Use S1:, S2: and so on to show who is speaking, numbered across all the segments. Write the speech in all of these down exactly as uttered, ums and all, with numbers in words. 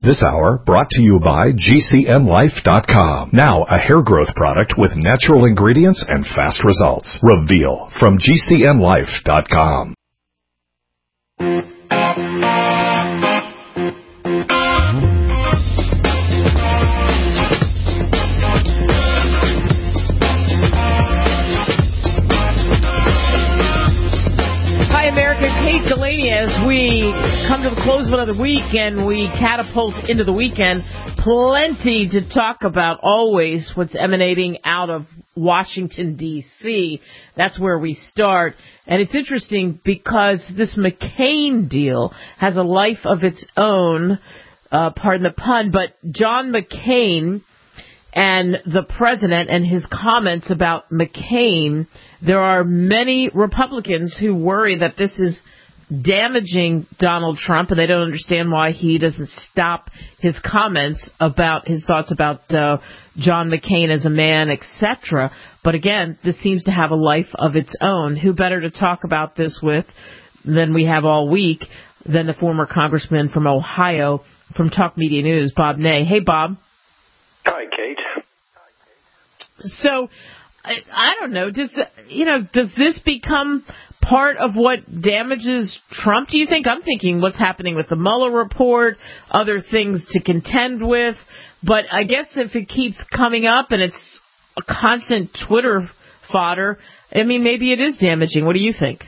S1: This hour brought to you by G C N Life dot com. Now a hair growth product with natural ingredients and fast results. Reveal from G C N Life dot com.
S2: Kate Delaney, as we come to the close of another week and we catapult into the weekend, plenty to talk about always what's emanating out of Washington, D C That's where we start. And it's interesting because this McCain deal has a life of its own, uh, pardon the pun, but John McCain and the president and his comments about McCain, there are many Republicans who worry that this is damaging Donald Trump, and they don't understand why he doesn't stop his comments about his thoughts about uh, John McCain as a man, et cetera. But again, this seems to have a life of its own. Who better to talk about this with than we have all week than the former congressman from Ohio from Talk Media News, Bob Ney. Hey, Bob.
S3: Hi, Kate.
S2: So, I, I don't know. Does you know? Does this become part of what damages Trump? Do you think? I'm thinking what's happening with the Mueller report, other things to contend with. But I guess if it keeps coming up and it's a constant Twitter fodder, I mean, maybe it is damaging. What do you think?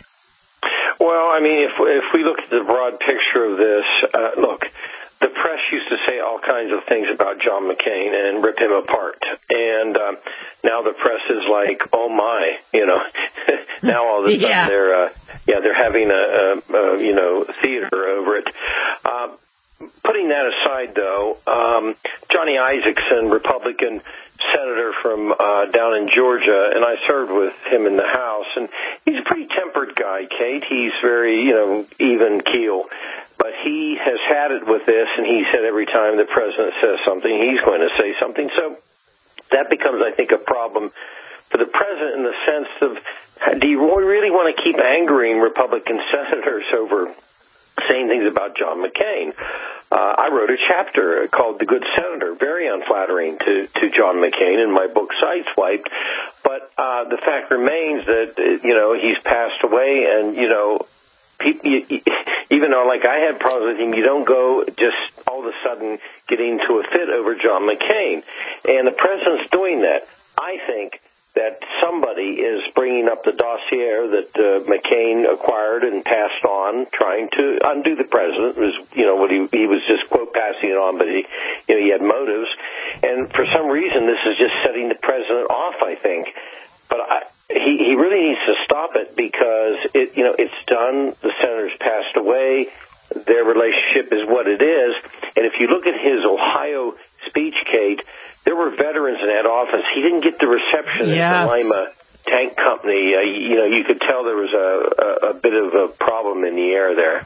S3: Well, I mean, if if we look at the broad picture of this, uh, look. The press used to say all kinds of things about John McCain and rip him apart. And um, now the press is like, oh, my, you know, now all of a sudden
S2: yeah.
S3: they're, uh, yeah, they're having a, a, a, you know, theater over it. Um, putting that aside, though, um, Johnny Isakson, Republican senator from uh, down in Georgia, and I served with him in the House, and he's a pretty tempered guy, Kate. He's very, you know, even keel. But he has had it with this, and he said every time the president says something, he's going to say something. So that becomes, I think, a problem for the president in the sense of, do you really want to keep angering Republican senators over saying things about John McCain? Uh, I wrote a chapter called The Good Senator, very unflattering to, to John McCain in my book Sideswiped. But uh, the fact remains that, you know, he's passed away, and, you know, people, even though, like, I had problems with him, you don't go just all of a sudden getting into a fit over John McCain. And the president's doing that. I think that somebody is bringing up the dossier that uh, McCain acquired and passed on, trying to undo the president. It was, you know, what he, he was just, quote, passing it on, but he, you know, he had motives. And for some reason, this is just setting the president off, I think. But I, he, he really needs to stop it because, it, you know, it's done. The senator's passed away. Their relationship is what it is. And if you look at his Ohio speech, Kate, there were veterans in that office. He didn't get the reception
S2: yes.
S3: at the Lima Tank Company. Uh, you know, you could tell there was a, a, a bit of a problem in the air there.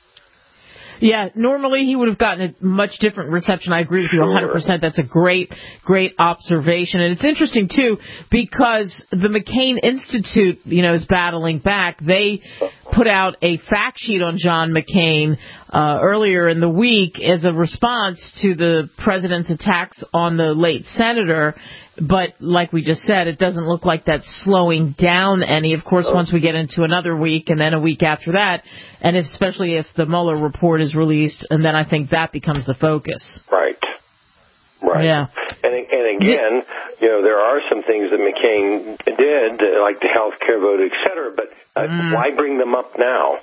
S2: Yeah, normally he would have gotten a much different reception. I agree with you one hundred percent. That's a great, great observation. And it's interesting, too, because the McCain Institute, you know, is battling back. They put out a fact sheet on John McCain uh, earlier in the week as a response to the president's attacks on the late senator. But like we just said, it doesn't look like that's slowing down any. Of course, once we get into another week and then a week after that, and especially if the Mueller report is released, and then I think that becomes the focus.
S3: Right. Right.
S2: Yeah.
S3: And, and again, you know, there are some things that McCain did, like the health care vote, et cetera, but uh, mm. why bring them up now?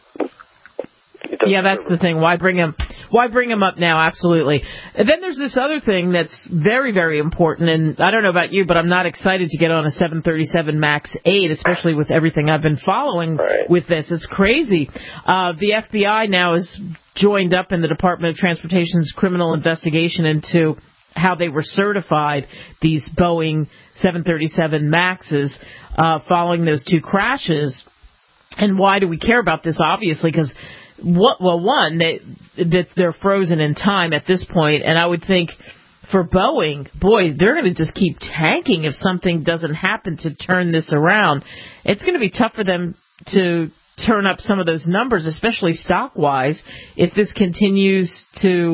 S2: Yeah, that's the thing. Why bring him? Why bring him up now? Absolutely. And then there's this other thing that's very, very important. And I don't know about you, but I'm not excited to get on a seven thirty-seven MAX eight, especially with everything I've been following
S3: right.
S2: with this. It's crazy. Uh, the F B I now is joined up in the Department of Transportation's criminal investigation into how they were certified, these Boeing seven thirty-seven MAXes, uh, following those two crashes. And why do we care about this? Obviously, because What, well, one, they, that they're frozen in time at this point, and I would think for Boeing, boy, they're going to just keep tanking if something doesn't happen to turn this around. It's going to be tough for them to turn up some of those numbers, especially stock-wise, if this continues to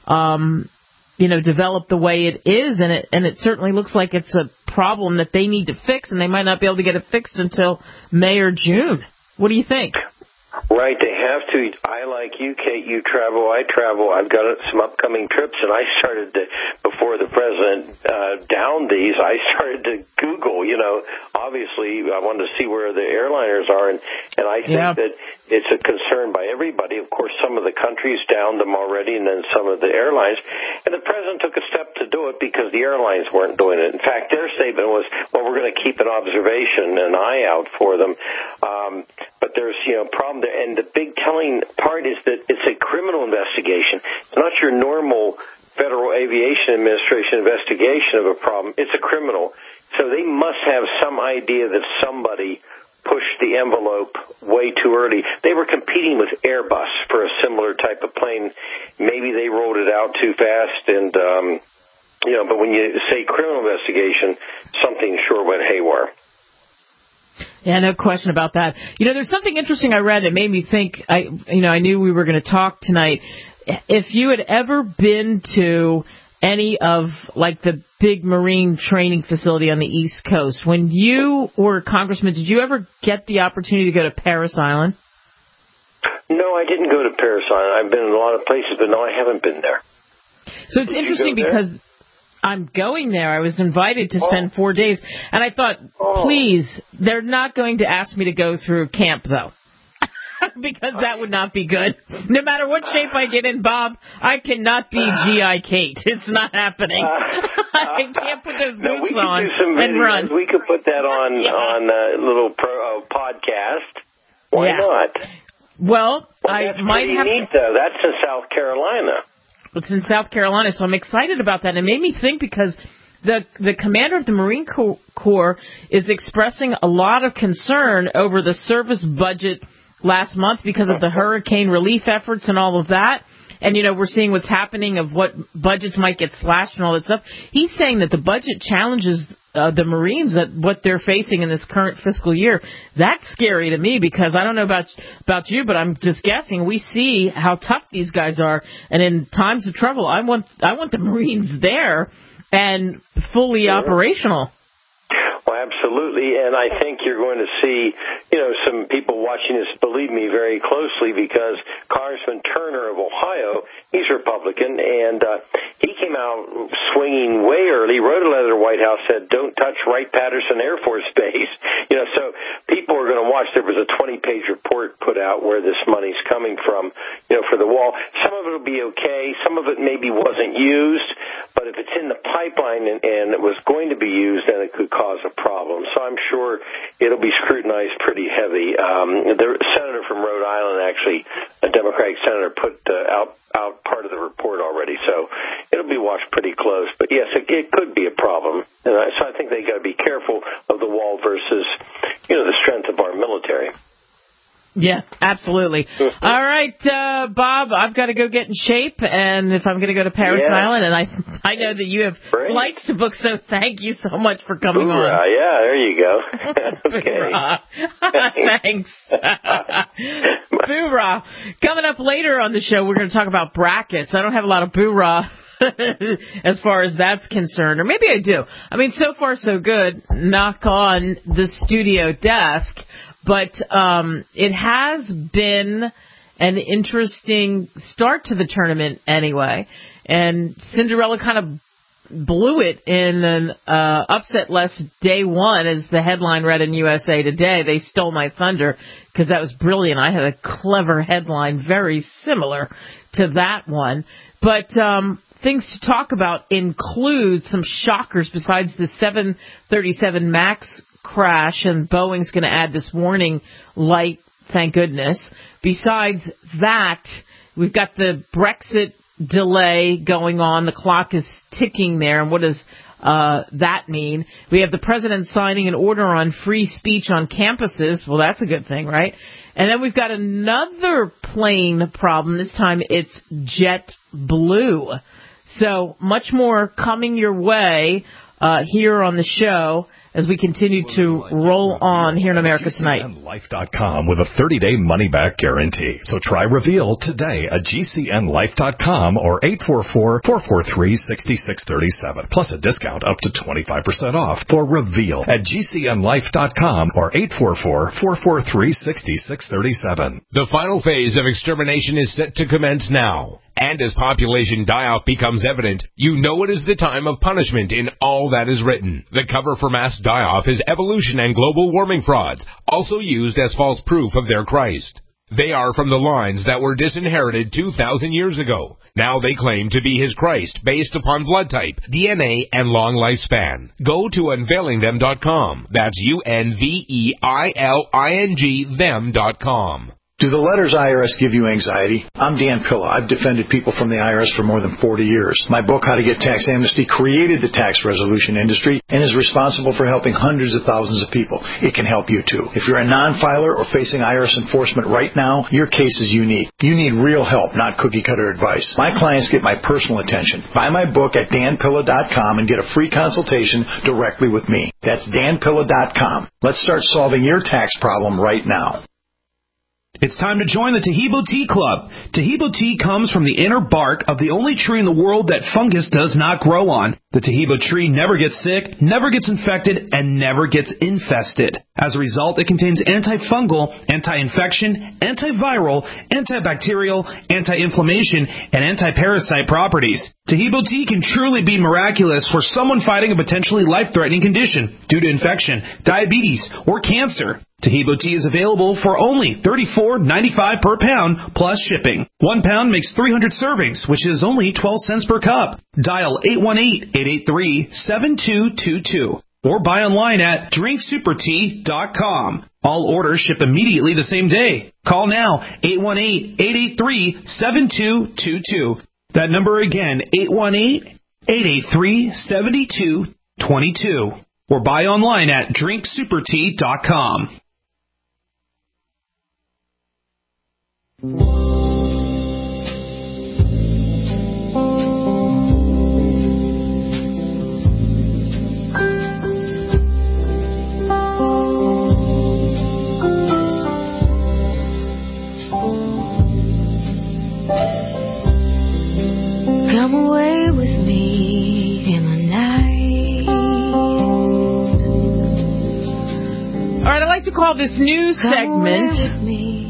S2: um, you know, developed the way it is, and it and it certainly looks like it's a problem that they need to fix, and they might not be able to get it fixed until May or June. What do you think?
S3: Right, they have to. I, like you, Kate, you travel, I travel. I've got some upcoming trips, and I started to, before the president uh, downed these, I started to Google, you know, obviously I wanted to see where the airliners are, and, and I think yeah. that it's a concern by everybody. Of course, some of the countries downed them already, and then some of the airlines. And the president took a step to do it because the airlines weren't doing it. In fact, their statement was, well, we're going to keep an observation, an eye out for them. Um, but there's, you know, a problem there. And the big telling part is that it's a criminal investigation. It's not your normal Federal Aviation Administration investigation of a problem. It's a criminal. So they must have some idea that somebody pushed the envelope way too early. They were competing with Airbus for a similar type of plane. Maybe they rolled it out too fast, and um, you know. But when you say criminal investigation, something sure went haywire.
S2: Yeah, no question about that. You know, there's something interesting I read that made me think. I, you know, I knew we were going to talk tonight. If you had ever been to any of, like, the big marine training facility on the East Coast, when you were a congressman, did you ever get the opportunity to go to Parris Island?
S3: No, I didn't go to Parris Island. I've been in a lot of places, but no, I haven't been there.
S2: So it's
S3: Did
S2: interesting because I'm going there. I was invited to spend oh. four days, and I thought, oh. please, they're not going to ask me to go through camp, though. Because that would not be good. No matter what shape I get in, Bob, I cannot be G I Kate. It's not happening. Uh, I can't put those
S3: no,
S2: boots on and
S3: videos.
S2: run.
S3: We could put that on yeah. on a little pro, uh, podcast. Why
S2: yeah.
S3: not?
S2: Well,
S3: well
S2: I
S3: that's
S2: might have
S3: neat, to... though. That's in South Carolina.
S2: It's in South Carolina, so I'm excited about that. And it made me think because the the commander of the Marine Corps is expressing a lot of concern over the service budget last month because of the hurricane relief efforts and all of that. And, you know, we're seeing what's happening of what budgets might get slashed and all that stuff. He's saying that the budget challenges uh, the Marines, that what they're facing in this current fiscal year. That's scary to me because I don't know about about you, but I'm just guessing. We see how tough these guys are. And in times of trouble, I want I want the Marines there and fully sure. operational.
S3: Well, absolutely, and I think you're going to see, you know, some people watching this believe me very closely because Congressman Turner of Ohio, he's Republican, and uh, he came out swinging way early, wrote a letter to the White House, said, don't touch Wright-Patterson Air Force Base. You know, so people are going to watch. There was a twenty-page report put out where this money's coming from, you know, for the wall. Some of it will be okay. Some of it maybe wasn't used, but if it's in the pipeline and, and it was going to be used, then it could cause a problem. So I'm sure it'll be scrutinized pretty heavy. Um, the senator from Rhode Island, actually, a Democratic senator, put uh, out out part of the report already. So it'll be watched pretty close. But yes, it, it could be a problem. And I, so I think they got to be careful of the wall versus, you know, the strength of our military.
S2: Yeah, absolutely.
S3: Mm-hmm.
S2: All right, uh, Bob, I've got to go get in shape, and if I'm going to go to Parris
S3: yeah.
S2: Island, and I I know that you have
S3: Great.
S2: flights to book, so thank you so much for coming
S3: Hoorah.
S2: on.
S3: Yeah, there you
S2: go. Okay. Thanks. Boo-rah. Coming up later on the show, we're going to talk about brackets. I don't have a lot of boo-rah as far as that's concerned, or maybe I do. I mean, so far so good. Knock on the studio desk. But um, it has been an interesting start to the tournament anyway. And Cinderella kind of blew it in an uh, upset-less day one, as the headline read in U S A Today. They stole my thunder because that was brilliant. I had a clever headline very similar to that one. But um, things to talk about include some shockers besides the seven thirty-seven MAX crash, and Boeing's going to add this warning light, thank goodness. Besides that, we've got the Brexit delay going on. The clock is ticking there, and what does uh, that mean? We have the president signing an order on free speech on campuses. Well, that's a good thing, right? And then we've got another plane problem. This time it's JetBlue. So much more coming your way uh, here on the show as we continue to roll on here in America Tonight.
S1: G C N Life dot com with a thirty-day money-back guarantee. So try Reveal today at G C N Life dot com or eight four four, four four three, six six three seven. Plus a discount up to twenty-five percent off for Reveal at G C N Life dot com or eight four four, four four three, six six three seven.
S4: The final phase of extermination is set to commence now. And as population die-off becomes evident, you know it is the time of punishment in all that is written. The cover for mass die-off is evolution and global warming frauds, also used as false proof of their Christ. They are from the lines that were disinherited two thousand years ago. Now they claim to be his Christ based upon blood type, D N A, and long lifespan. Go to unveiling them dot com. That's U N V E I L I N G them dot com.
S5: Do the letters I R S give you anxiety? I'm Dan Pilla. I've defended people from the I R S for more than forty years. My book, How to Get Tax Amnesty, created the tax resolution industry and is responsible for helping hundreds of thousands of people. It can help you, too. If you're a non-filer or facing I R S enforcement right now, your case is unique. You need real help, not cookie-cutter advice. My clients get my personal attention. Buy my book at Dan Pilla dot com and get a free consultation directly with me. That's Dan Pilla dot com. Let's start solving your tax problem right now.
S6: It's time to join the Taheebo Tea Club. Taheebo tea comes from the inner bark of the only tree in the world that fungus does not grow on. The Taheebo tree never gets sick, never gets infected, and never gets infested. As a result, it contains antifungal, anti-infection, antiviral, antibacterial, anti-inflammation, and anti-parasite properties. Taheebo tea can truly be miraculous for someone fighting a potentially life-threatening condition due to infection, diabetes, or cancer. Taheebo tea is available for only thirty-four ninety-five per pound plus shipping. One pound makes three hundred servings, which is only twelve cents per cup. Dial eight one eight, eight eight three, seven two two two or buy online at drink super tea dot com. All orders ship immediately the same day. Call now, eight one eight, eight eight three, seven two two two. That number again, eight one eight, eight eight three, seven two two two. Or buy online at drink super tea dot com.
S7: Come away with me in the night.
S2: All right, I like to call this new segment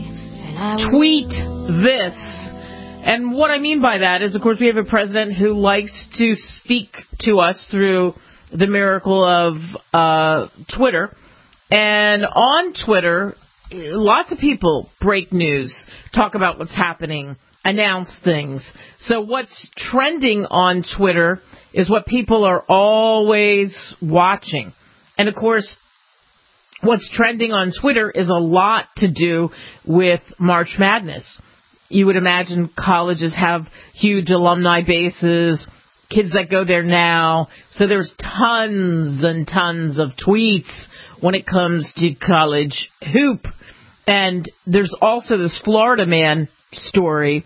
S2: Tweet This. And what I mean by that is, of course, we have a president who likes to speak to us through the miracle of uh, Twitter. And on Twitter, lots of people break news, talk about what's happening, announce things. So what's trending on Twitter is what people are always watching. And, of course, what's trending on Twitter is a lot to do with March Madness. You would imagine colleges have huge alumni bases, kids that go there now. So there's tons and tons of tweets when it comes to college hoop. And there's also this Florida man story,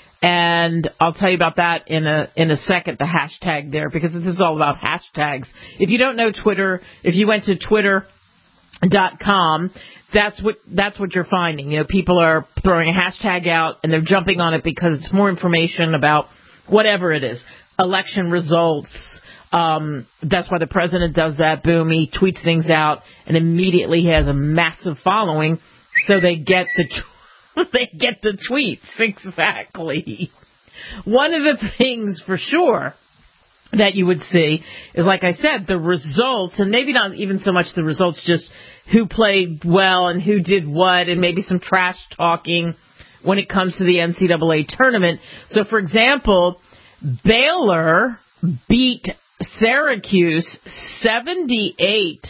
S2: and I'll tell you about that in a in a second, the hashtag there, because this is all about hashtags. If you don't know Twitter, if you went to twitter dot com, that's what that's what you're finding. You know, people are throwing a hashtag out and they're jumping on it because it's more information about whatever it is, election results. Um, that's why the president does that. Boom, he tweets things out, and immediately he has a massive following. So they get the tw- they get the tweets exactly. One of the things for sure that you would see is, like I said, the results, and maybe not even so much the results, just who played well and who did what, and maybe some trash talking when it comes to the N C double A tournament. So, for example, Baylor beat Syracuse seventy-eight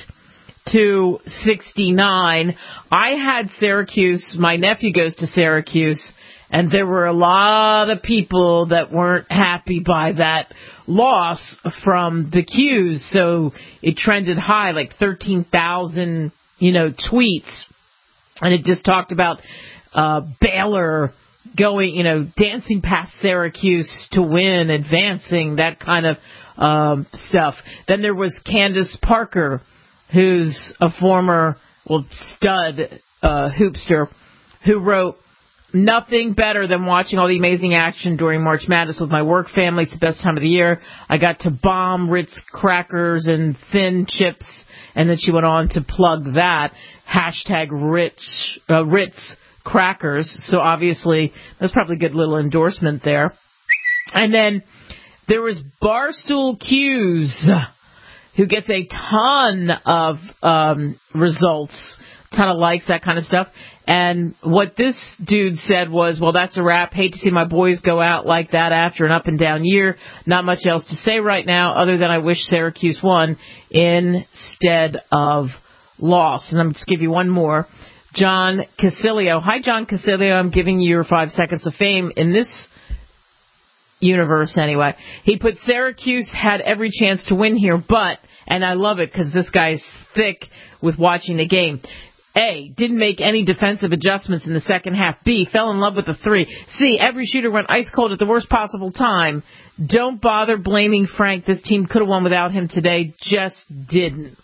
S2: to sixty-nine. I had Syracuse, my nephew goes to Syracuse, and there were a lot of people that weren't happy by that loss from the Qs. So it trended high, like thirteen thousand, you know, tweets. And it just talked about uh, Baylor going, you know, dancing past Syracuse to win, advancing, that kind of um, stuff. Then there was Candace Parker, who's a former, well, stud uh, hoopster, who wrote, "Nothing better than watching all the amazing action during March Madness with my work family. It's the best time of the year. I got to bomb Ritz crackers and thin chips." And then she went on to plug that. Hashtag Ritz, uh, Ritz crackers. So obviously, that's probably a good little endorsement there. And then there was Barstool Q's, who gets a ton of um, results, ton of likes, that kind of stuff. And what this dude said was, "Well, that's a wrap. Hate to see my boys go out like that after an up and down year. Not much else to say right now other than I wish Syracuse won instead of lost." And I'm just give you one more. John Casilio. Hi, John Casilio. I'm giving you your five seconds of fame in this universe anyway. He put, "Syracuse had every chance to win here, but," and I love it because this guy's thick with watching the game. A, didn't make any defensive adjustments in the second half. B, fell in love with the three. C, every shooter went ice cold at the worst possible time. Don't bother blaming Frank. This team could have won without him today. Just didn't.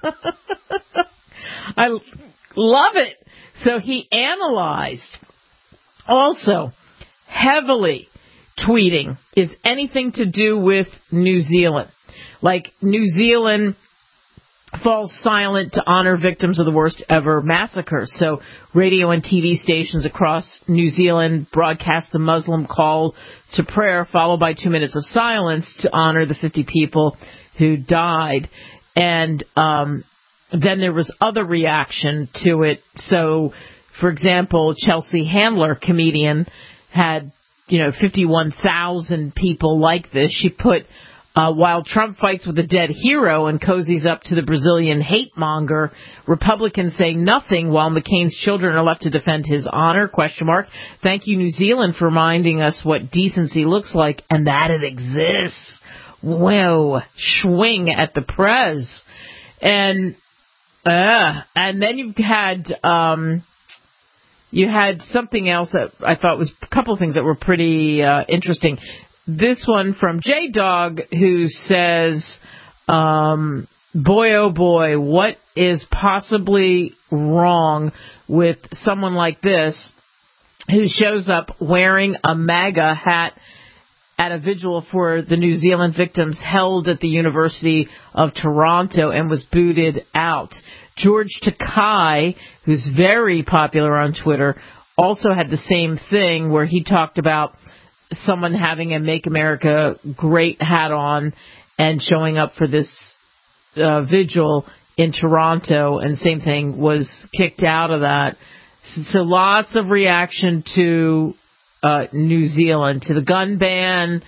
S2: I love it. So he analyzed. Also, heavily tweeting is anything to do with New Zealand. Like New Zealand falls silent to honor victims of the worst ever massacres. So radio and T V stations across New Zealand broadcast the Muslim call to prayer, followed by two minutes of silence to honor the fifty people who died. And um, then there was other reaction to it. So, for example, Chelsea Handler, comedian, had, you know, fifty-one thousand people like this. She put, Uh, while Trump fights with a dead hero and cozies up to the Brazilian hate monger, Republicans say nothing while McCain's children are left to defend his honor, question mark. Thank you, New Zealand, for reminding us what decency looks like and that it exists. Whoa, swing at the prez. And, uh, and then you've had, um, you had something else that I thought was a couple of things that were pretty, uh, interesting. This one from J-Dog, who says, um, boy, oh boy, what is possibly wrong with someone like this who shows up wearing a MAGA hat at a vigil for the New Zealand victims held at the University of Toronto and was booted out. George Takai, who's very popular on Twitter, also had the same thing where he talked about someone having a Make America Great hat on and showing up for this uh, vigil in Toronto, and same thing, was kicked out of that. So, so lots of reaction to uh, New Zealand, to the gun ban,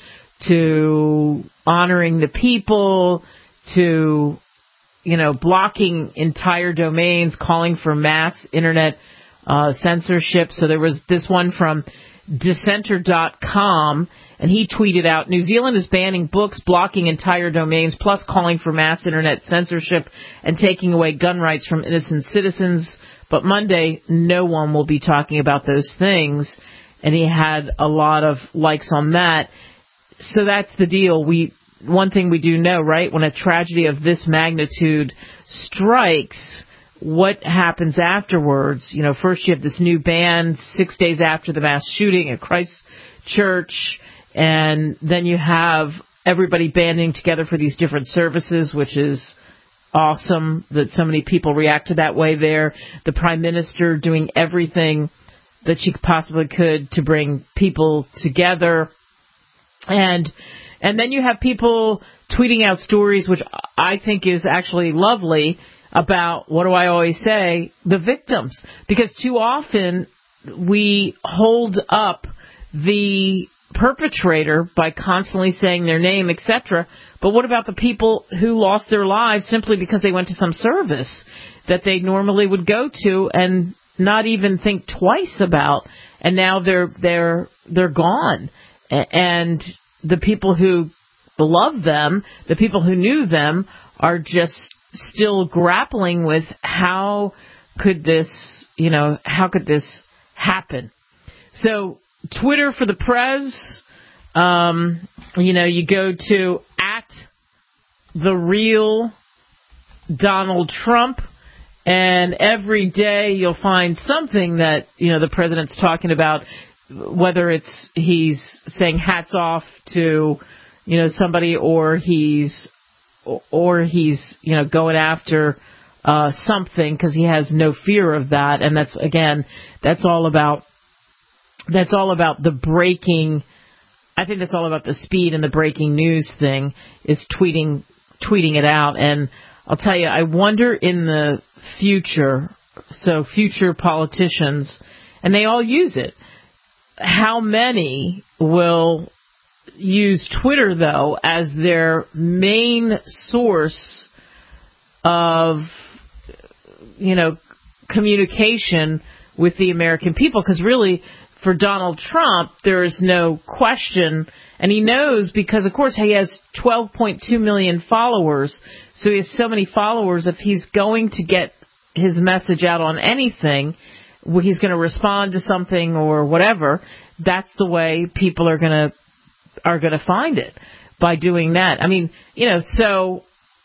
S2: to honoring the people, to, you know, blocking entire domains, calling for mass internet uh, censorship. So there was this one from Dissenter dot com, and he tweeted out, New Zealand is banning books, blocking entire domains, plus calling for mass internet censorship and taking away gun rights from innocent citizens. But Monday, no one will be talking about those things. And he had a lot of likes on that. So that's the deal. We one thing we do know, right? When a tragedy of this magnitude strikes, what happens afterwards? You know, first you have this new ban six days after the mass shooting at Christchurch, and then you have everybody banding together for these different services, which is awesome that so many people reacted that way there. The Prime Minister doing everything that she possibly could to bring people together. And and then you have people tweeting out stories, which I think is actually lovely, about, what do I always say, the victims. Because too often we hold up the perpetrator by constantly saying their name, et cetera. But what about the people who lost their lives simply because they went to some service that they normally would go to and not even think twice about, and now they're they're they're gone. And the people who love them, the people who knew them, are just still grappling with how could this, you know, how could this happen? So Twitter for the Prez. Um, you know, you go to at the real Donald Trump, and every day you'll find something that, you know, the president's talking about, whether it's he's saying hats off to, you know, somebody, or he's, or he's, you know, going after uh, something because he has no fear of that. And that's, again, that's all about, that's all about the breaking, I think that's all about the speed and the breaking news thing, is tweeting, tweeting it out. And I'll tell you, I wonder in the future, so future politicians, and they all use it, how many will use Twitter, though, as their main source of, you know, communication with the American people? Because really, for Donald Trump, there is no question, and he knows, because, of course, he has twelve point two million followers, so he has so many followers. If he's going to get his message out on anything, he's going to respond to something or whatever, that's the way people are going to are going to find it, by doing that. I mean, you know, so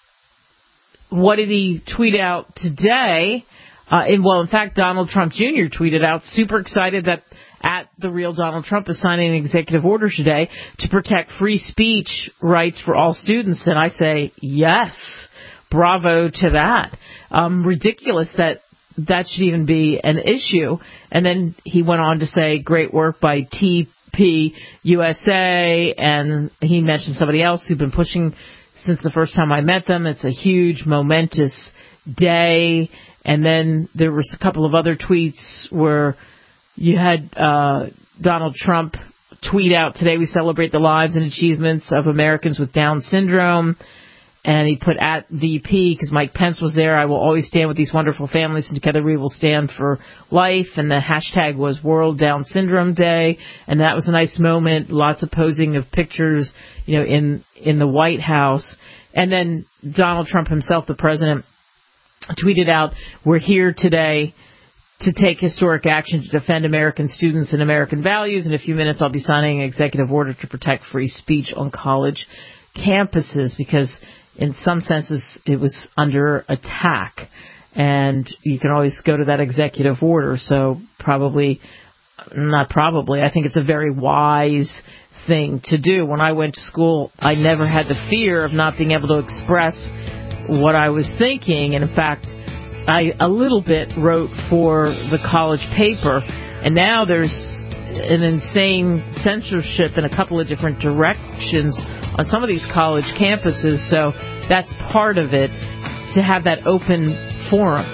S2: what did he tweet out today? Uh, and, well, in fact, Donald Trump Junior tweeted out, super excited that at the real Donald Trump is signing an executive order today to protect free speech rights for all students. And I say, yes, bravo to that. Um, ridiculous that that should even be an issue. And then he went on to say, great work by T P U S A, and he mentioned somebody else who'd been pushing since the first time I met them. It's a huge, momentous day. And then there was a couple of other tweets where you had uh, Donald Trump tweet out, today we celebrate the lives and achievements of Americans with Down syndrome. And he put at V P, because Mike Pence was there, I will always stand with these wonderful families, and together we will stand for life. And the hashtag was World Down Syndrome Day. And that was a nice moment. Lots of posing of pictures, you know, in, in the White House. And then Donald Trump himself, the president, tweeted out, we're here today to take historic action to defend American students and American values. In a few minutes, I'll be signing an executive order to protect free speech on college campuses, because in some senses it was under attack. And you can always go to that executive order. So probably, not probably, I think it's a very wise thing to do. When I went to school, I never had the fear of not being able to express what I was thinking. And in fact, I a little bit wrote for the college paper, and now there's an insane censorship in a couple of different directions on some of these college campuses, so that's part of it, to have that open forum.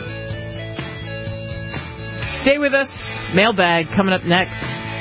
S2: Stay with us. Mailbag coming up next.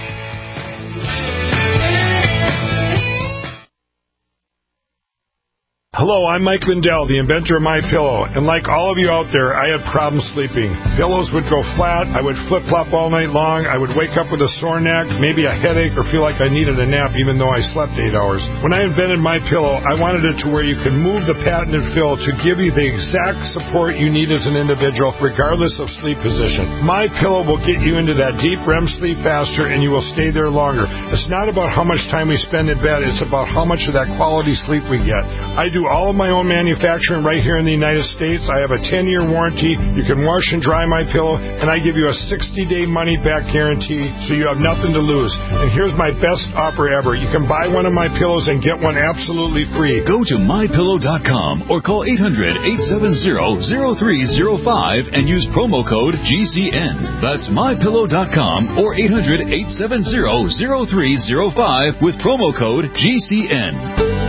S8: Hello, I'm Mike Lindell, the inventor of MyPillow, and like all of you out there, I had problems sleeping. Pillows would go flat, I would flip-flop all night long, I would wake up with a sore neck, maybe a headache, or feel like I needed a nap even though I slept eight hours. When I invented MyPillow, I wanted it to where you could move the patented fill to give you the exact support you need as an individual, regardless of sleep position. MyPillow will get you into that deep R E M sleep faster, and you will stay there longer. It's not about how much time we spend in bed, it's about how much of that quality sleep we get. I do all of my own manufacturing right here in the United States. I have a ten-year warranty. You can wash and dry my pillow, and I give you a sixty-day money-back guarantee, so you have nothing to lose. And here's my best offer ever. You can buy one of my pillows and get one absolutely free.
S9: Go to my pillow dot com or call eight hundred, eight seven zero, zero three zero five and use promo code G C N. That's my pillow dot com or eight hundred, eight seven zero, zero three zero five with promo code G C N.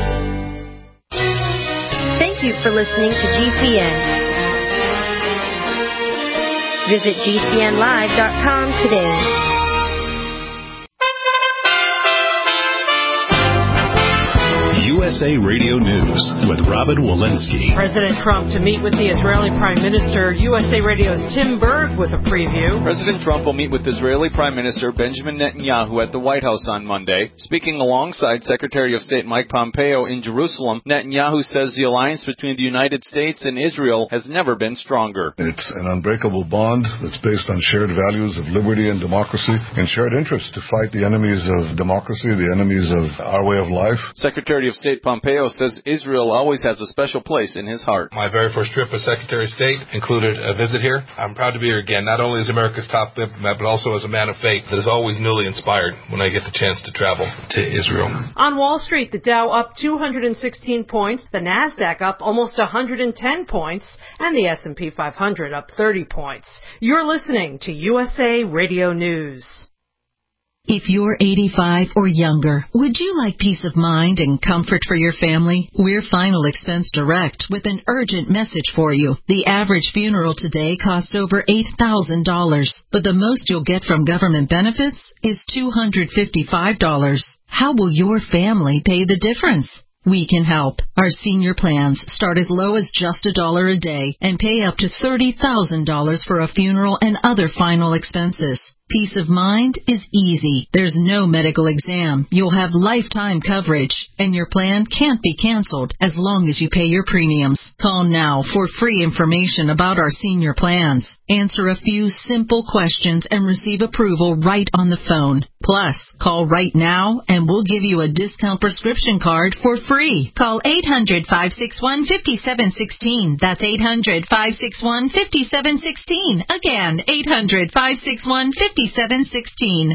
S10: Thank you for listening to G C N. Visit G C N live dot com today.
S9: U
S11: S A Radio News with Robin Walensky.
S12: President Trump to meet with the Israeli Prime Minister. U S A Radio's Tim Berg with a preview.
S13: President Trump will meet with Israeli Prime Minister Benjamin Netanyahu at the White House on Monday. Speaking alongside Secretary of State Mike Pompeo in Jerusalem, Netanyahu says the alliance between the United States and Israel has never been stronger.
S14: It's an unbreakable bond that's based on shared values of liberty and democracy and shared interests to fight the enemies of democracy, the enemies of our way of life.
S13: Secretary of State Pompeo says Israel always has a special place in his heart.
S15: My very first trip as Secretary of State included a visit here. I'm proud to be here again, not only as America's top diplomat, but also as a man of faith that is always newly inspired when I get the chance to travel to Israel.
S12: On Wall Street, the Dow up two hundred sixteen points, the NASDAQ up almost one hundred ten points, and the S and P five hundred up thirty points. You're listening to U S A Radio News.
S16: If you're eighty-five or younger, would you like peace of mind and comfort for your family? We're Final Expense Direct with an urgent message for you. The average funeral today costs over eight thousand dollars, but the most you'll get from government benefits is two hundred fifty-five dollars. How will your family pay the difference? We can help. Our senior plans start as low as just a dollar a day and pay up to thirty thousand dollars for a funeral and other final expenses. Peace of mind is easy. There's no medical exam. You'll have lifetime coverage, and your plan can't be canceled as long as you pay your premiums. Call now for free information about our senior plans. Answer a few simple questions and receive approval right on the phone. Plus, call right now and we'll give you a discount prescription card for free. Call eight hundred, five six one, five seven one six. That's eight hundred, five six one, five seven one six. Again, eight hundred, five six one, five seven one six.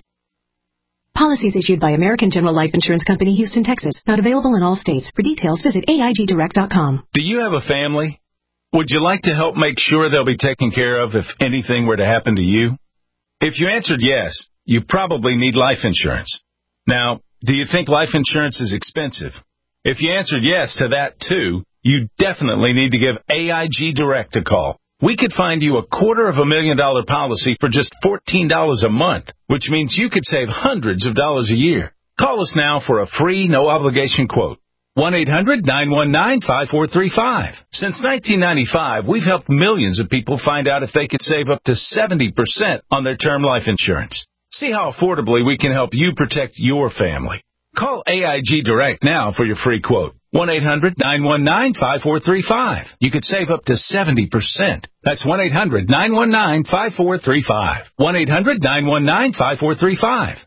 S17: Policies issued by American General Life Insurance Company, Houston, Texas. Not available in all states. For details, visit A I G direct dot com.
S18: Do you have a family? Would you like to help make sure they'll be taken care of if anything were to happen to you? If you answered yes, you probably need life insurance. Now, do you think life insurance is expensive? If you answered yes to that too, you definitely need to give A I G Direct a call. We could find you a quarter of a million dollar policy for just fourteen dollars a month, which means you could save hundreds of dollars a year. Call us now for a free, no-obligation quote. one eight hundred, nine one nine, five four three five. Since nineteen ninety-five, we've helped millions of people find out if they could save up to seventy percent on their term life insurance. See how affordably we can help you protect your family. Call A I G Direct now for your free quote. one eight hundred, nine one nine, five four three five. You could save up to seventy percent. That's one eight hundred, nine one nine, five four three five. one eight hundred, nine one nine, five four three five.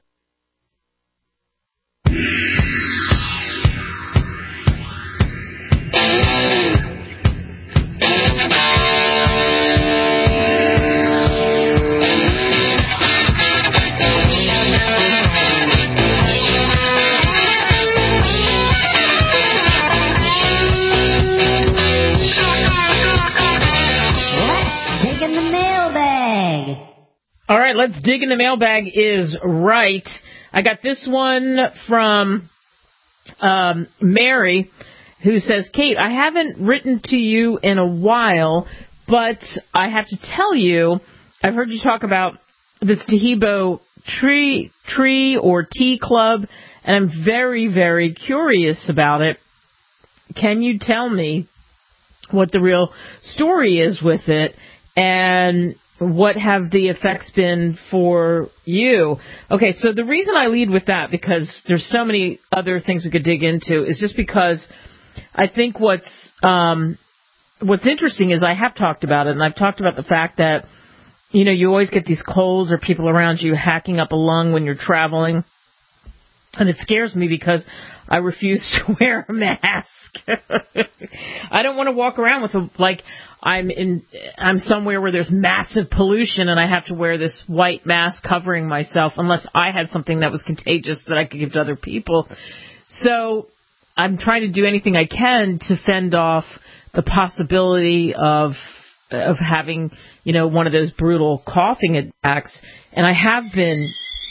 S2: All right, let's dig in the mailbag is right. I got this one from um, Mary, who says, Kate, I haven't written to you in a while, but I have to tell you, I've heard you talk about this Taheebo tree, tree or tea club, and I'm very, very curious about it. Can you tell me what the real story is with it, and what have the effects been for you? Okay, so the reason I lead with that, because there's so many other things we could dig into, is just because I think what's um, what's interesting is I have talked about it, and I've talked about the fact that, you know, you always get these colds or people around you hacking up a lung when you're traveling. And it scares me because I refuse to wear a mask. I don't want to walk around with a, like I'm in, I'm somewhere where there's massive pollution and I have to wear this white mask covering myself unless I had something that was contagious that I could give to other people. So I'm trying to do anything I can to fend off the possibility of of having, you know, one of those brutal coughing attacks. And I have been...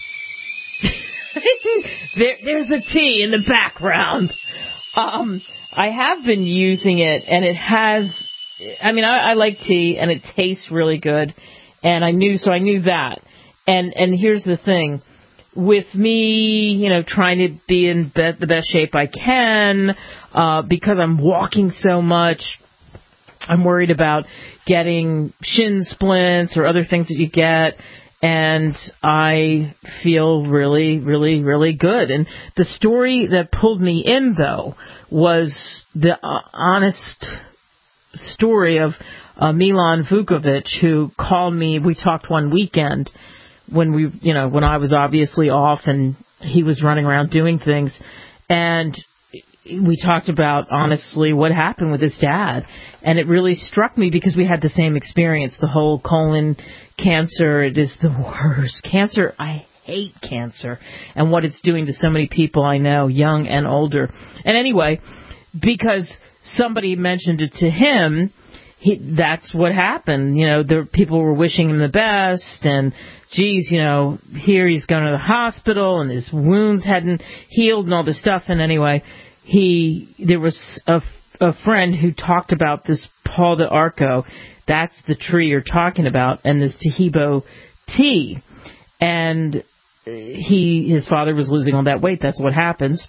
S2: there, there's a tea in the background. Um, I have been using it, and it has... I mean, I, I like tea, and it tastes really good. And I knew... So I knew that. And and here's the thing. with me, you know, trying to be in be- the best shape I can, uh, because I'm walking so much, I'm worried about getting shin splints or other things that you get, and I feel really, really, really good. And the story that pulled me in, though, was the uh, honest story of uh, Milan Vukovic, who called me. We talked one weekend when we, you know, when I was obviously off and he was running around doing things, and we talked about, honestly, what happened with his dad. And it really struck me because we had the same experience. The whole colon cancer, it is the worst. Cancer, I hate cancer and what it's doing to so many people I know, young and older. And anyway, because somebody mentioned it to him, he, that's what happened. You know, the people were wishing him the best, and geez, you know, here he's going to the hospital and his wounds hadn't healed and all this stuff. And anyway, He, there was a, a friend who talked about this Paul de Arco. That's the tree you're talking about, and this Tahibo tea. And he, his father was losing all that weight. That's what happens.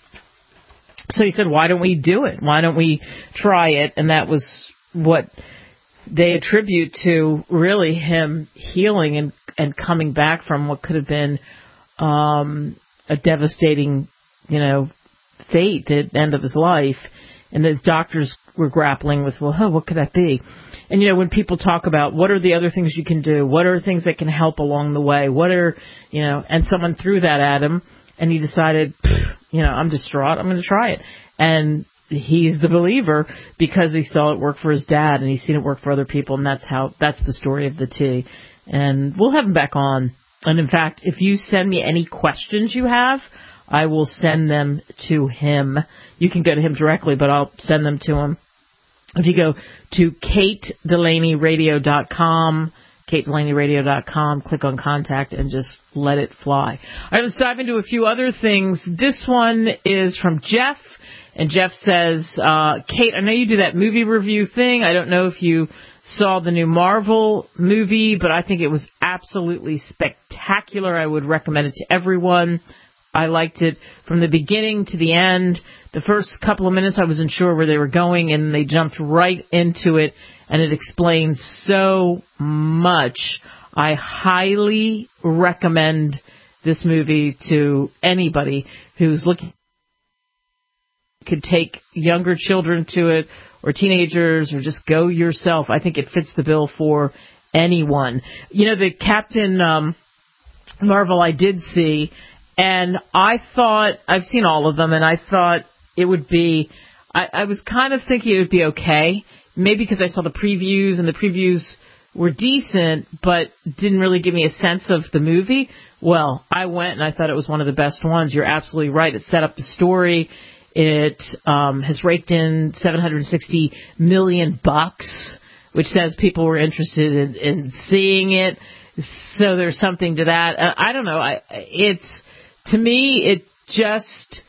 S2: So he said, why don't we do it? Why don't we try it? And that was what they attribute to really him healing and, and coming back from what could have been um, a devastating, you know, fate at the end of his life. And the doctors were grappling with, well, huh, what could that be? And, you know, when people talk about what are the other things you can do, what are things that can help along the way, what are, you know, and someone threw that at him, and he decided, you know, I'm distraught, I'm going to try it. And he's the believer because he saw it work for his dad, and he's seen it work for other people, and that's how, that's the story of the tea. And we'll have him back on. And in fact, if you send me any questions you have, I will send them to him. You can go to him directly, but I'll send them to him. If you go to kate delaney radio dot com, kate delaney radio dot com, click on contact and just let it fly. All right, let's dive into a few other things. This one is from Jeff, and Jeff says, uh, Kate, I know you do that movie review thing. I don't know if you saw the new Marvel movie, but I think it was absolutely spectacular. I would recommend it to everyone. I liked it from the beginning to the end. The first couple of minutes I wasn't sure where they were going, and they jumped right into it, and it explains so much. I highly recommend this movie to anybody who's looking, could take younger children to it, or teenagers, or just go yourself. I think it fits the bill for anyone. You know, the Captain um, Marvel I did see, and I thought, I've seen all of them, and I thought it would be, I, I was kind of thinking it would be okay, maybe because I saw the previews, and the previews were decent, but didn't really give me a sense of the movie. Well, I went, and I thought it was one of the best ones. You're absolutely right. It set up the story. It um, has raked in seven hundred sixty million bucks, which says people were interested in, in seeing it. So there's something to that. Uh, I don't know. I, it's, to me, it just,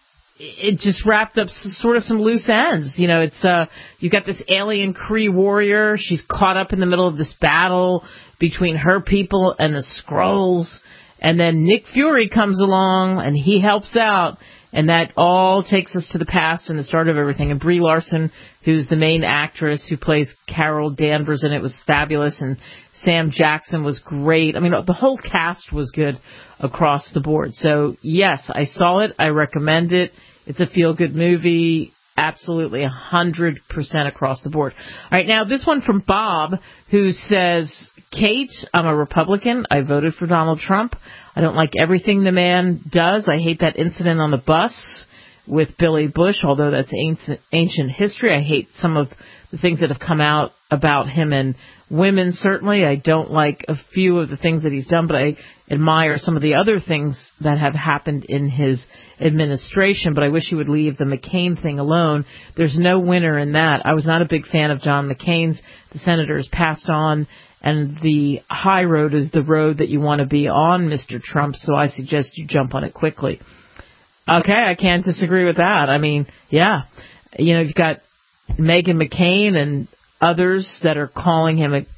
S2: it just wrapped up sort of some loose ends. You know, it's, uh, you got this alien Kree warrior. She's caught up in the middle of this battle between her people and the Skrulls. And then Nick Fury comes along and he helps out. And that all takes us to the past and the start of everything. And Brie Larson, who's the main actress who plays Carol Danvers, and it was fabulous. And Sam Jackson was great. I mean, the whole cast was good across the board. So, yes, I saw it. I recommend it. It's a feel-good movie. Absolutely one hundred percent across the board. All right, now this one from Bob, who says, Kate, I'm a Republican. I voted for Donald Trump. I don't like everything the man does. I hate that incident on the bus with Billy Bush, although that's ancient, ancient history. I hate some of the things that have come out about him and women, certainly. I don't like a few of the things that he's done, but I admire some of the other things that have happened in his administration. But I wish he would leave the McCain thing alone. There's no winner in that. I was not a big fan of John McCain's. The senator has passed on, and the high road is the road that you want to be on, Mister Trump, so I suggest you jump on it quickly. Okay, I can't disagree with that. I mean, yeah, you know, you've got Meghan McCain and others that are calling him a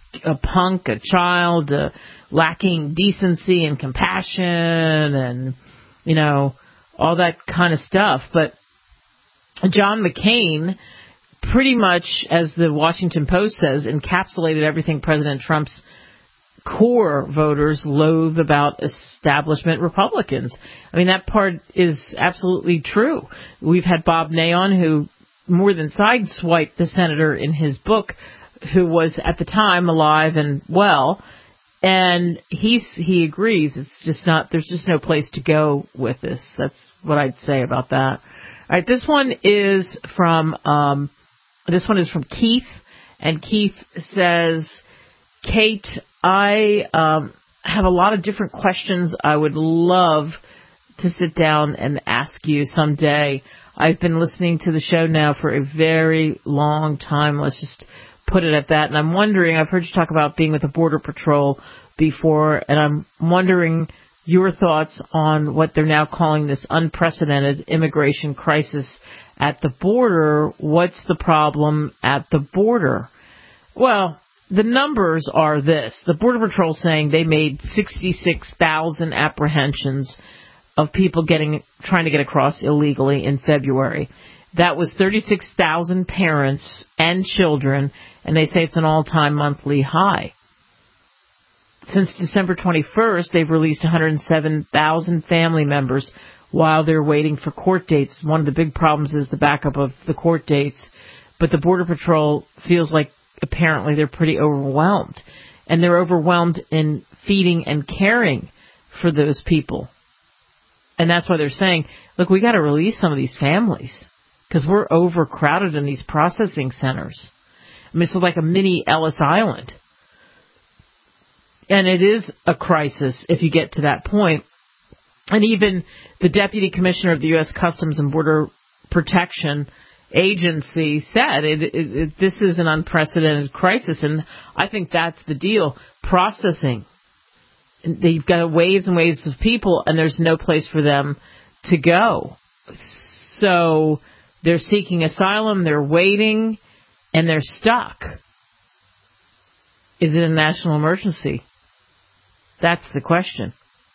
S2: a punk, a child, uh, lacking decency and compassion and, you know, all that kind of stuff. But John McCain pretty much, as the Washington Post says, encapsulated everything President Trump's core voters loathe about establishment Republicans. I mean, that part is absolutely true. We've had Bob Naon, who more than sideswiped the senator in his book, who was at the time alive and well, and he's, he agrees. It's just not, there's just no place to go with this. That's what I'd say about that. All right, this one is from, um, this one is from Keith, and Keith says, Kate, I um, have a lot of different questions I would love to sit down and ask you someday. I've been listening to the show now for a very long time. Let's just put it at that. And I'm wondering, I've heard you talk about being with the Border Patrol before, and I'm wondering your thoughts on what they're now calling this unprecedented immigration crisis at the border. What's the problem at the border? Well, the numbers are this. The Border Patrol saying they made sixty-six thousand apprehensions of people getting trying to get across illegally in February. That was thirty-six thousand parents and children, and they say it's an all-time monthly high. Since December twenty-first, they've released one hundred seven thousand family members while they're waiting for court dates. One of the big problems is the backup of the court dates, but the Border Patrol feels like apparently they're pretty overwhelmed, and they're overwhelmed in feeding and caring for those people. And that's why they're saying, look, we got to release some of these families because we're overcrowded in these processing centers. I mean, it's like a mini Ellis Island. And it is a crisis if you get to that point. And even the Deputy Commissioner of the U S Customs and Border Protection Agency said it, it, it, this is an unprecedented crisis, and I think that's the deal. Processing. They've got waves and waves of people, and there's no place for them to go. So they're seeking asylum, they're waiting, and they're stuck. Is it a national emergency? That's the question.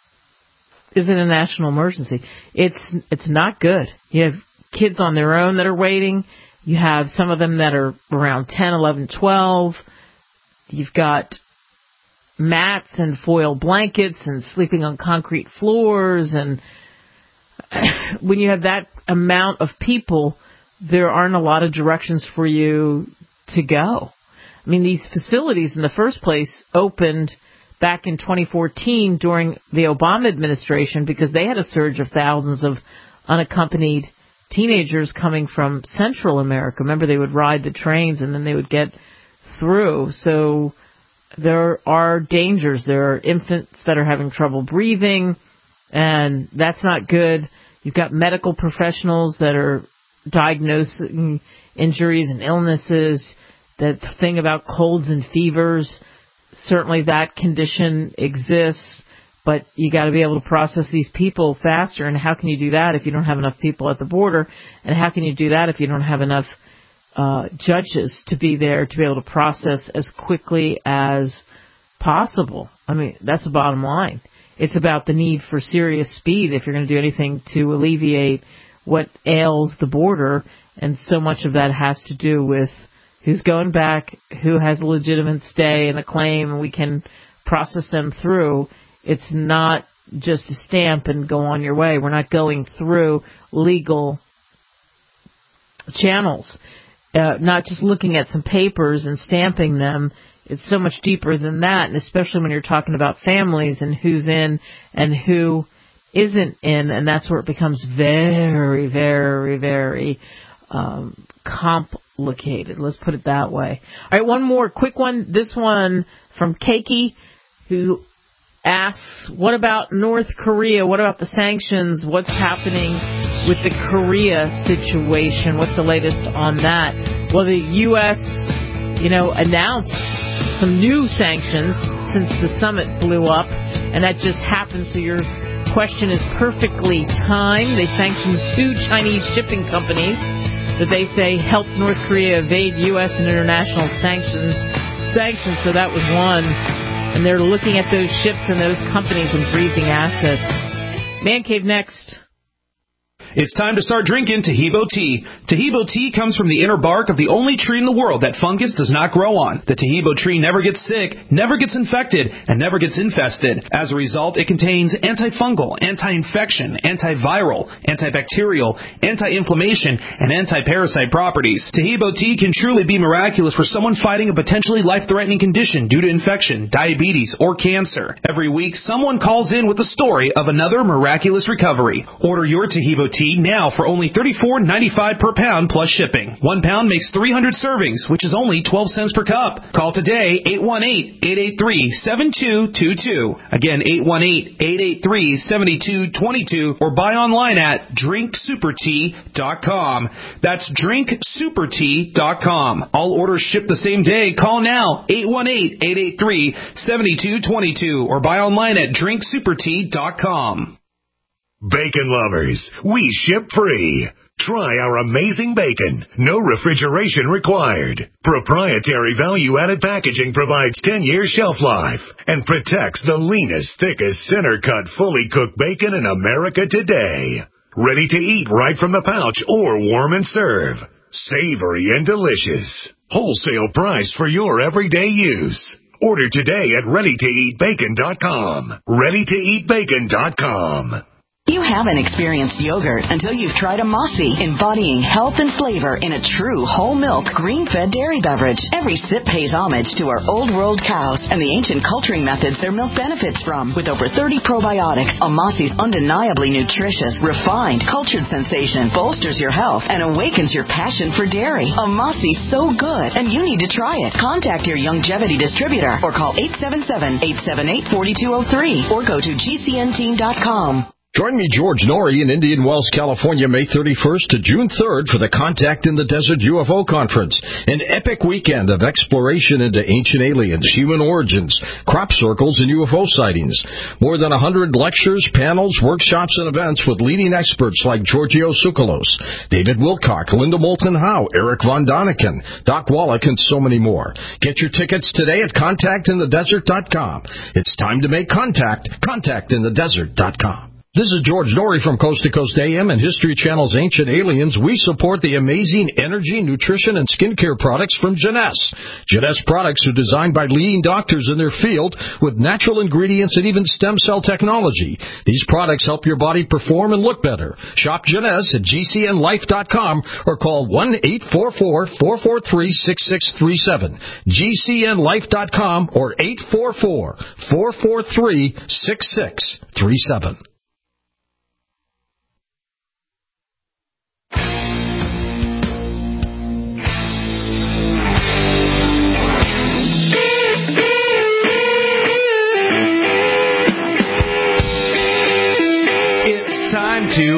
S2: Is it a national emergency? It's it's not good. You have kids on their own that are waiting. You have some of them that are around ten, eleven, twelve. You've got mats and foil blankets and sleeping on concrete floors. And when you have that amount of people, there aren't a lot of directions for you to go. I mean, these facilities in the first place opened back in twenty fourteen during the Obama administration because they had a surge of thousands of unaccompanied teenagers coming from Central America. Remember, they would ride the trains and then they would get through. So there are dangers. There are infants that are having trouble breathing, and that's not good. You've got medical professionals that are diagnosing injuries and illnesses. That thing about colds and fevers, certainly that condition exists. But you got to be able to process these people faster. And how can you do that if you don't have enough people at the border? And how can you do that if you don't have enough uh, judges to be there to be able to process as quickly as possible? I mean, that's the bottom line. It's about the need for serious speed if you're going to do anything to alleviate what ails the border. And so much of that has to do with who's going back, who has a legitimate stay and a claim, and we can process them through. It's not just a stamp and go on your way. We're not going through legal channels, uh, not just looking at some papers and stamping them. It's so much deeper than that, and especially when you're talking about families and who's in and who isn't in, and that's where it becomes very, very, very um, complicated. Let's put it that way. All right, one more quick one. This one from Keiki, who asks, what about North Korea? What about the sanctions? What's happening with the Korea situation? What's the latest on that? Well, the U S, you know, announced some new sanctions since the summit blew up, and that just happened, so your question is perfectly timed. They sanctioned two Chinese shipping companies that they say helped North Korea evade U S and international sanctions sanctions, so that was one. And they're looking at those ships and those companies and freezing assets. Man Cave next.
S6: It's time to start drinking Tahibo tea. Tahibo tea comes from the inner bark of the only tree in the world that fungus does not grow on. The Tahibo tree never gets sick, never gets infected, and never gets infested. As a result, it contains antifungal, anti-infection, antiviral, antibacterial, anti-inflammation, and anti-parasite properties. Tahibo tea can truly be miraculous for someone fighting a potentially life-threatening condition due to infection, diabetes, or cancer. Every week, someone calls in with a story of another miraculous recovery. Order your Tahibo tea now for only thirty-four ninety-five per pound plus shipping. One pound makes three hundred servings, which is only twelve cents per cup. Call today, eight one eight, eight eight three, seven two two two. Again, eight one eight, eight eight three, seven two two two, or buy online at drink super tea dot com. That's drink super tea dot com. All orders ship the same day. Call now, eight one eight, eight eight three, seven two two two, or buy online at drink super tea dot com.
S19: Bacon lovers, we ship free. Try our amazing bacon. No refrigeration required. Proprietary value-added packaging provides ten years shelf life and protects the leanest, thickest, center-cut, fully cooked bacon in America today. Ready to eat right from the pouch or warm and serve. Savory and delicious. Wholesale price for your everyday use. Order today at ready to eat bacon dot com. ready to eat bacon dot com.
S20: You haven't experienced yogurt until you've tried a Mossy, embodying health and flavor in a true whole milk, green-fed dairy beverage. Every sip pays homage to our old world cows and the ancient culturing methods their milk benefits from. With over thirty probiotics, a Mossy's undeniably nutritious, refined, cultured sensation bolsters your health and awakens your passion for dairy. A Mossy's so good, and you need to try it. Contact your Youngevity distributor or call eight seven seven, eight seven eight, four two zero three or go to G C N team dot com.
S21: Join me, George Norrie, in Indian Wells, California, May thirty-first to June third for the Contact in the Desert U F O Conference, an epic weekend of exploration into ancient aliens, human origins, crop circles, and U F O sightings. More than one hundred lectures, panels, workshops, and events with leading experts like Giorgio Tsoukalos, David Wilcock, Linda Moulton Howe, Eric Von Daniken, Doc Wallach, and so many more. Get your tickets today at contact in the desert dot com. It's time to make contact. contact in the desert dot com. This is George Norrie from Coast to Coast A M and History Channel's Ancient Aliens. We support the amazing energy, nutrition, and skincare products from Jeunesse. Jeunesse products are designed by leading doctors in their field with natural ingredients and even stem cell technology. These products help your body perform and look better. Shop Jeunesse at G C N life dot com or call one eight four four, four four three, six six three seven. G C N life dot com or eight four four, four four three, six six three seven.
S6: Time to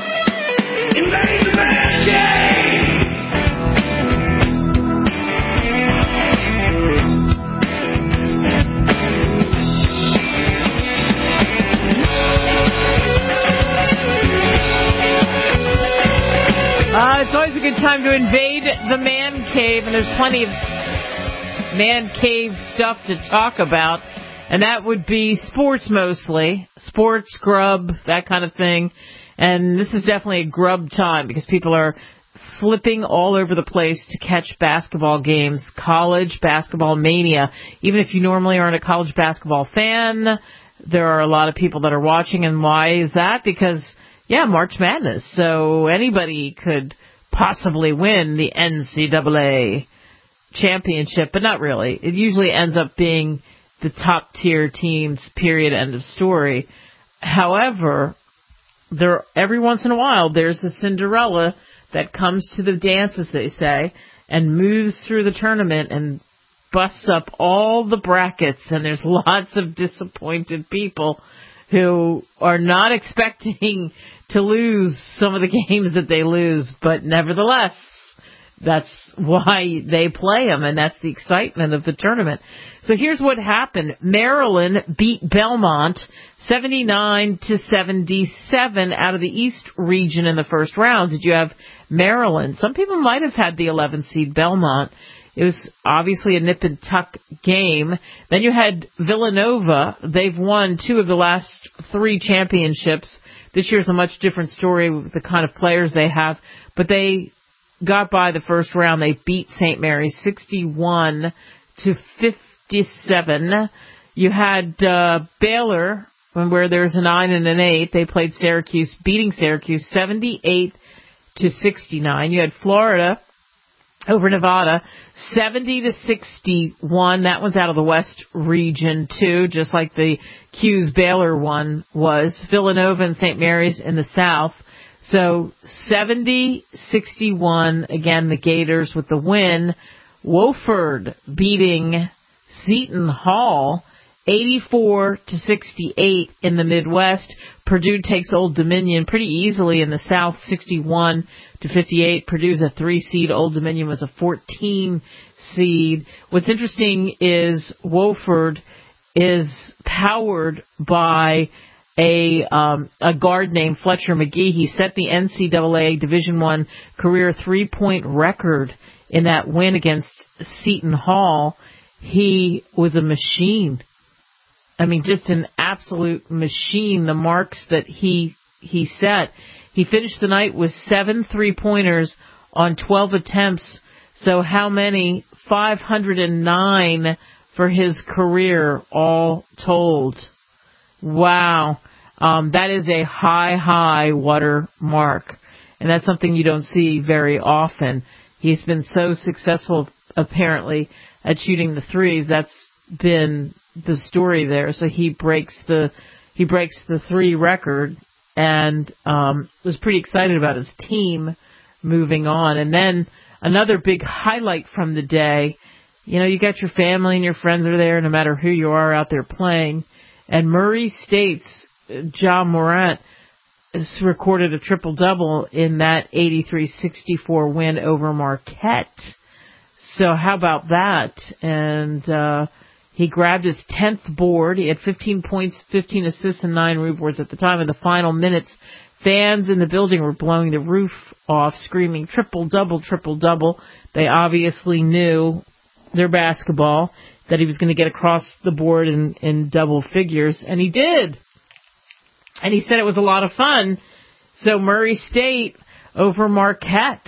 S2: Uh, it's always a good time to invade the man cave, and there's plenty of man cave stuff to talk about. And that would be sports mostly, sports, grub, that kind of thing. And this is definitely a grub time because people are flipping all over the place to catch basketball games, college basketball mania. Even if you normally aren't a college basketball fan, there are a lot of people that are watching. And why is that? Because, yeah, March Madness. So anybody could possibly win the N C double A championship, but not really. It usually ends up being the top tier teams, period, end of story. However, there every once in a while there's a Cinderella that comes to the dance, as they say, and moves through the tournament and busts up all the brackets, and there's lots of disappointed people who are not expecting to lose some of the games that they lose, but nevertheless, that's why they play them, and that's the excitement of the tournament. So here's what happened. Maryland beat Belmont seventy-nine to seventy-seven out of the East region in the first round. Did you have Maryland? Some people might have had the eleventh seed Belmont. It was obviously a nip and tuck game. Then you had Villanova. They've won two of the last three championships. This year's a much different story with the kind of players they have, but they got by the first round. They beat Saint Mary's sixty-one to fifty-seven. You had uh, Baylor, where there's a nine and an eight. They played Syracuse, beating Syracuse seventy-eight to sixty-nine. You had Florida over Nevada, seventy to sixty-one. That one's out of the West region too, just like the Q's Baylor one was. Villanova and Saint Mary's in the South. So seventy sixty-one, again, the Gators with the win. Wofford beating Seton Hall eighty-four to sixty-eight in the Midwest. Purdue takes Old Dominion pretty easily in the South, sixty-one to fifty-eight. Purdue's a three seed. Old Dominion was a fourteen seed. What's interesting is Wofford is powered by a um, a guard named Fletcher McGee. He set the N C double A Division I career three-point record in that win against Seton Hall. He was a machine. I mean, just an absolute machine, the marks that he he set. He finished the night with seven three-pointers on twelve attempts. So how many? five hundred nine for his career, all told. Wow. Um, that is a high, high water mark. And that's something you don't see very often. He's been so successful, apparently, at shooting the threes. That's been the story there. So he breaks the he breaks the three record, and um, was pretty excited about his team moving on. And then another big highlight from the day, you know, you got your family and your friends are there, no matter who you are out there playing. And Murray State's Ja Morant has recorded a triple-double in that eighty-three sixty-four win over Marquette. So how about that? And uh, he grabbed his tenth board. He had fifteen points, fifteen assists, and nine rebounds at the time. In the final minutes, fans in the building were blowing the roof off, screaming triple-double, triple-double. They obviously knew their basketball, that he was going to get across the board in, in double figures, and he did. And he said it was a lot of fun. So Murray State over Marquette.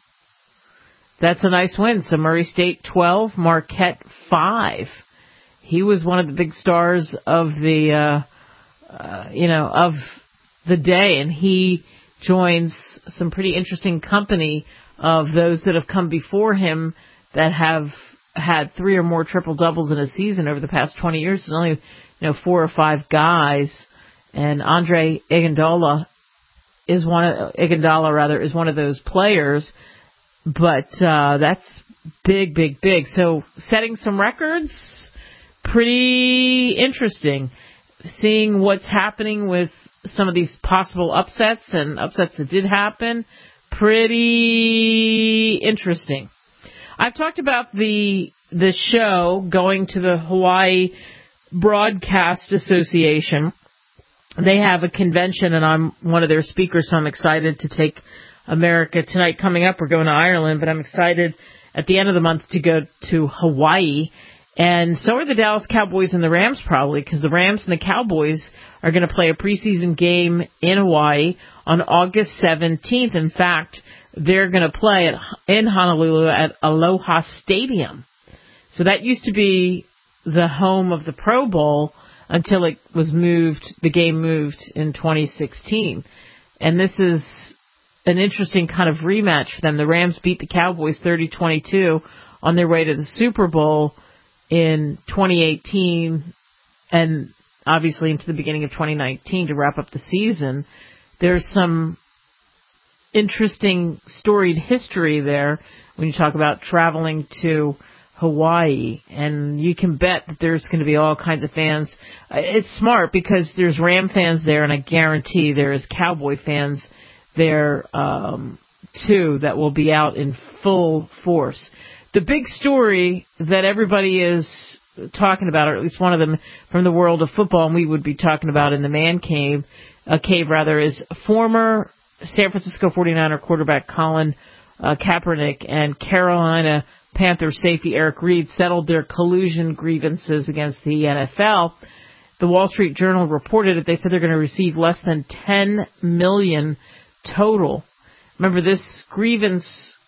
S2: That's a nice win. So Murray State twelve, Marquette five. He was one of the big stars of the, uh, uh, you know, of the day, and he joins some pretty interesting company of those that have come before him that have had three or more triple doubles in a season over the past twenty years. There's only, you know, four or five guys, and Andre Iguodala is one of Iguodala rather is one of those players. But uh, that's big, big, big. So setting some records, pretty interesting. Seeing what's happening with some of these possible upsets and upsets that did happen, pretty interesting. I've talked about the the show going to the Hawaii Broadcast Association. They have a convention, and I'm one of their speakers, so I'm excited to take America tonight. Coming up, we're going to Ireland, but I'm excited at the end of the month to go to Hawaii. And so are the Dallas Cowboys and the Rams, probably, because the Rams and the Cowboys are going to play a preseason game in Hawaii on August seventeenth. In fact, they're going to play at, in Honolulu at Aloha Stadium. So that used to be the home of the Pro Bowl until it was moved, the game moved in twenty sixteen. And this is an interesting kind of rematch for them. The Rams beat the Cowboys thirty twenty-two on their way to the Super Bowl in twenty eighteen, and obviously into the beginning of twenty nineteen to wrap up the season. There's some interesting storied history there when you talk about traveling to Hawaii, and you can bet that there's going to be all kinds of fans. It's smart because there's Ram fans there, and I guarantee there's Cowboy fans there um, too that will be out in full force. The big story that everybody is talking about, or at least one of them from the world of football, and we would be talking about in the man cave, uh, cave rather, is former San Francisco forty-niner quarterback Colin uh, Kaepernick and Carolina Panthers safety Eric Reid settled their collusion grievances against the N F L. The Wall Street Journal reported that they said they're going to receive less than ten million dollars total. Remember, this grievance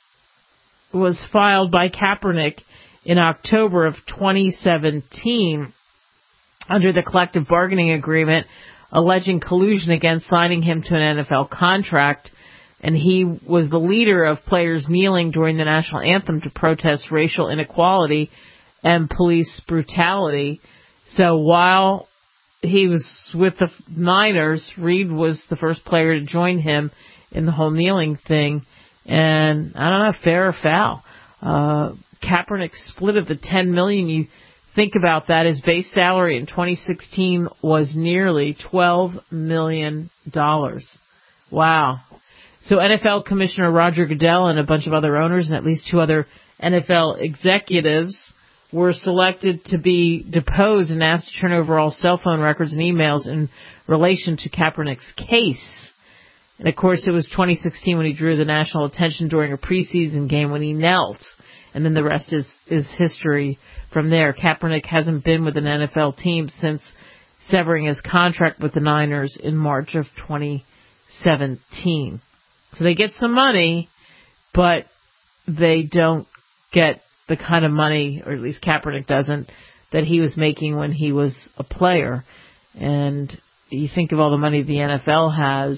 S2: was filed by Kaepernick in October of twenty seventeen under the collective bargaining agreement, alleging collusion against signing him to an N F L contract. And he was the leader of players kneeling during the national anthem to protest racial inequality and police brutality. So while he was with the Niners, Reid was the first player to join him in the whole kneeling thing. And I don't know, fair or foul. Uh, Kaepernick's split of the ten million dollars, you think about that, his base salary in twenty sixteen was nearly twelve million dollars. Wow. So N F L Commissioner Roger Goodell and a bunch of other owners and at least two other N F L executives were selected to be deposed and asked to turn over all cell phone records and emails in relation to Kaepernick's case. And, of course, it was twenty sixteen when he drew the national attention during a preseason game when he knelt. And then the rest is, is history from there. Kaepernick hasn't been with an N F L team since severing his contract with the Niners in March of twenty seventeen. So they get some money, but they don't get the kind of money, or at least Kaepernick doesn't, that he was making when he was a player. And you think of all the money the N F L has,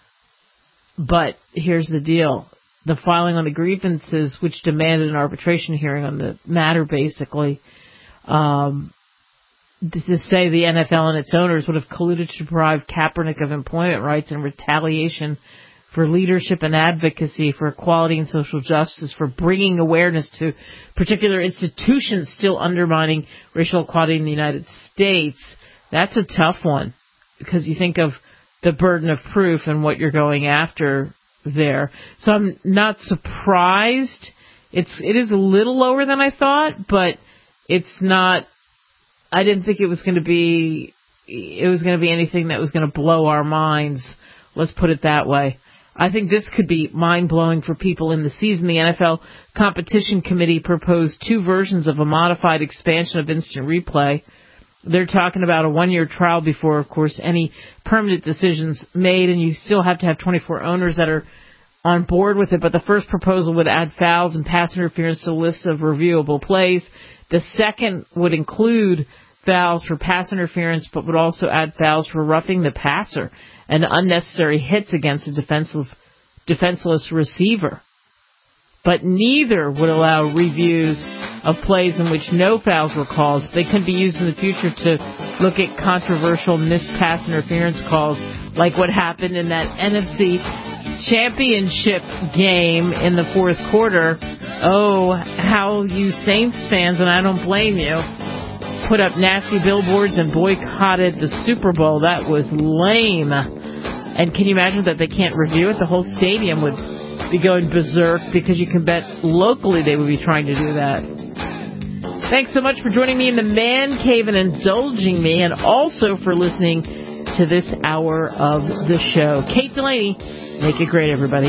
S2: but here's the deal. The filing on the grievances, which demanded an arbitration hearing on the matter, basically, um, to say the N F L and its owners would have colluded to deprive Kaepernick of employment rights in retaliation for leadership and advocacy for equality and social justice, for bringing awareness to particular institutions still undermining racial equality in the United States. That's a tough one, because you think of the burden of proof and what you're going after there. So I'm not surprised. It's, it is a little lower than I thought, but it's not, I didn't think it was going to be, it was going to be anything that was going to blow our minds. Let's put it that way. I think this could be mind-blowing for people in the season. The N F L Competition Committee proposed two versions of a modified expansion of instant replay. They're talking about a one-year trial before, of course, any permanent decisions made, and you still have to have twenty-four owners that are on board with it. But the first proposal would add fouls and pass interference to a list of reviewable plays. The second would include fouls for pass interference, but would also add fouls for roughing the passer and unnecessary hits against a defensive, defenseless receiver. But neither would allow reviews of plays in which no fouls were called, so they couldn't be used in the future to look at controversial missed pass interference calls, like what happened in that N F C Championship game in the fourth quarter. Oh, how you Saints fans, and I don't blame you, put up nasty billboards and boycotted the Super Bowl. That was lame. And can you imagine that they can't review it? The whole stadium would be going berserk, because you can bet locally they would be trying to do that. Thanks so much for joining me in the Man Cave and indulging me, and also for listening to this hour of the show. Kate Delaney, make it great, everybody.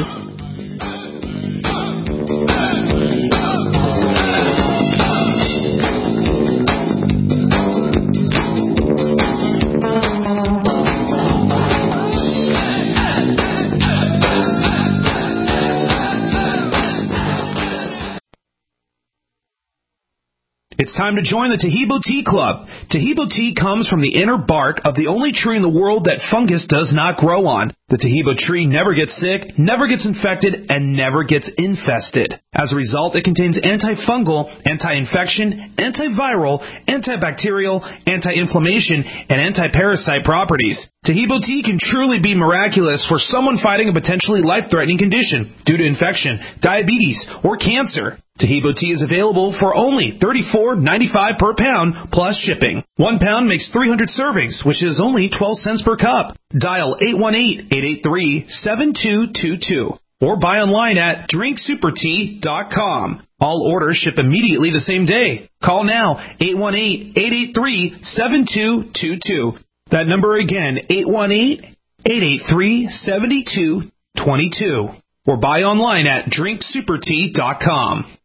S6: It's time to join the Taheebo Tea Club. Taheebo tea comes from the inner bark of the only tree in the world that fungus does not grow on. The Taheebo tree never gets sick, never gets infected, and never gets infested. As a result, it contains antifungal, anti-infection, antiviral, antibacterial, anti-inflammation, and anti-parasite properties. Taheebo tea can truly be miraculous for someone fighting a potentially life-threatening condition due to infection, diabetes, or cancer. Taheebo tea is available for only thirty-four ninety-five per pound plus shipping. One pound makes three hundred servings, which is only twelve cents per cup. Dial eight one eight, eight eight three, seven two two two or buy online at drink super tea dot com. All orders ship immediately the same day. Call now, eight one eight, eight eight three, seven two two two. That number again, eight one eight, eight eight three, seven two two two. or buy online at drink super tea dot com.